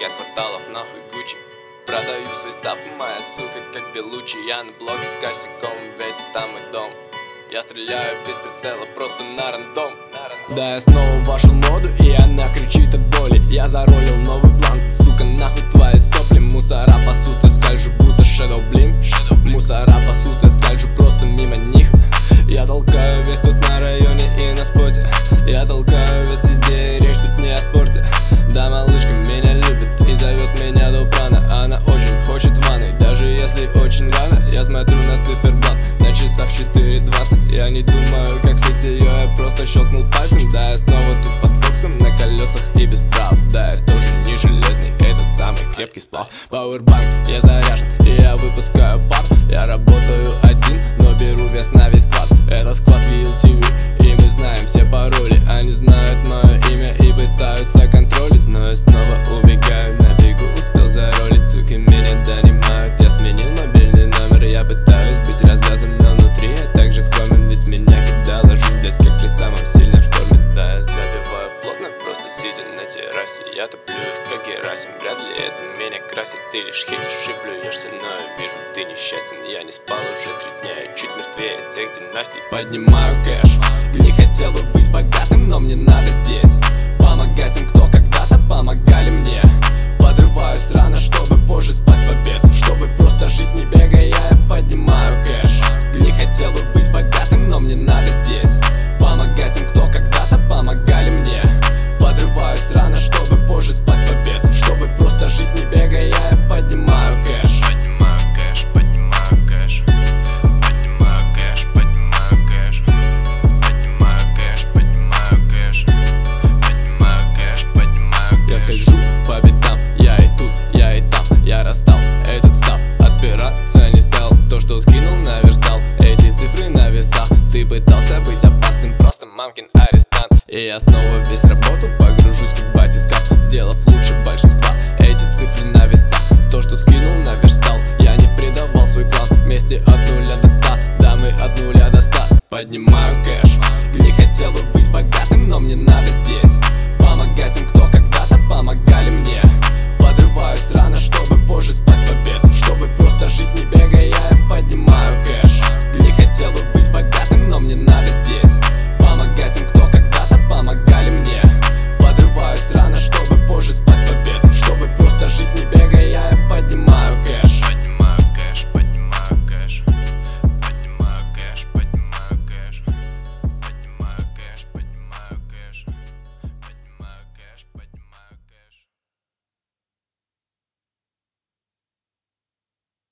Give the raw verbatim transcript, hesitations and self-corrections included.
я с кварталов нахуй Гуччи. Продаю свой став, моя сука как Белучи. Я на блоке с косяком, ведь там и дом. Я стреляю без прицела, просто на рандом. Да, я снова вошел в моду, и она кричит от боли. Я заролил новый план, сука, нахуй твои сопли. Мусора пасут, я скальжу, будто Shadow Blink. Мусора пасут, я скальжу просто мимо них. Я толкаю весь тут на районе и на споте. Я толкаю весь везде, и речь тут не о спорте. Да, малышка меня любит и зовет меня до прана. Она очень хочет ванной, даже если очень рано. Я смотрю на циферблат, на часах четыре двадцать. Я не думаю, как слить ее, я просто щелкнул пальцем. Да, я снова тут под коксом, на колесах и без прав. Да, я тоже не железный, это самый крепкий сплав. Пауэрбанк, я заряжен, и я выпускаю пар. Я работаю один, но беру вес на весь склад. Это склад ви эл ти ви, и мы знаем все пароли. Они знают мое имя и пытаются контролить, но я снова убегаю на бегу, успел заролить. Суки меня донимают, я сменил мобильный номер. Я пытаюсь быть развязан, но внутри я также скромен. Ведь меня кидало жизнь, блять, как при самом сильном шторме. Да, я забиваю плотно, просто сидя на террасе. Я топлю их, как Герасим, вряд ли это меня красит. Ты лишь хейтишь и плюешься, но я вижу, ты несчастен. Я не спал уже три дня, я чуть мертвее тех династий. Поднимаю кэш, не хотел бы быть богатым, но мне надо здесь помогать им, кто когда-то помогали мне. Подрываю страны, чтобы позже спать в обед, чтобы просто жить не бегая. Я поднимаю кэш, не хотел бы быть богатым, но мне надо здесь помогать им, кто когда-то помогали мне. Подрываю страны, чтобы позже спать в обед, чтобы просто жить не бегая. Я поднимаю кэш. Поднимаю кэш, поднимаю кэш. Поднимаю кэш, поднимаю кэш. Поднимаю кэш, поднимаю кэш. Поднимаю кэш, поднимаю кэш. Я скольжу по битам, я и тут, я и там. Я расстал этот став, отпираться не стал. То, что скинул, наверстал эти цифры на весах. Ты пытался быть опасным, просто мамкин арестант. И я снова весь работу погружусь как батискаф, сделав лучше большинства. Эти цифры на весах, то, что скинул, наверстал. Я не предавал свой план, вместе от нуля до ста. Да, мы от нуля до ста. Поднимаю кэш, не хотел бы быть богатым, но мне надо здесь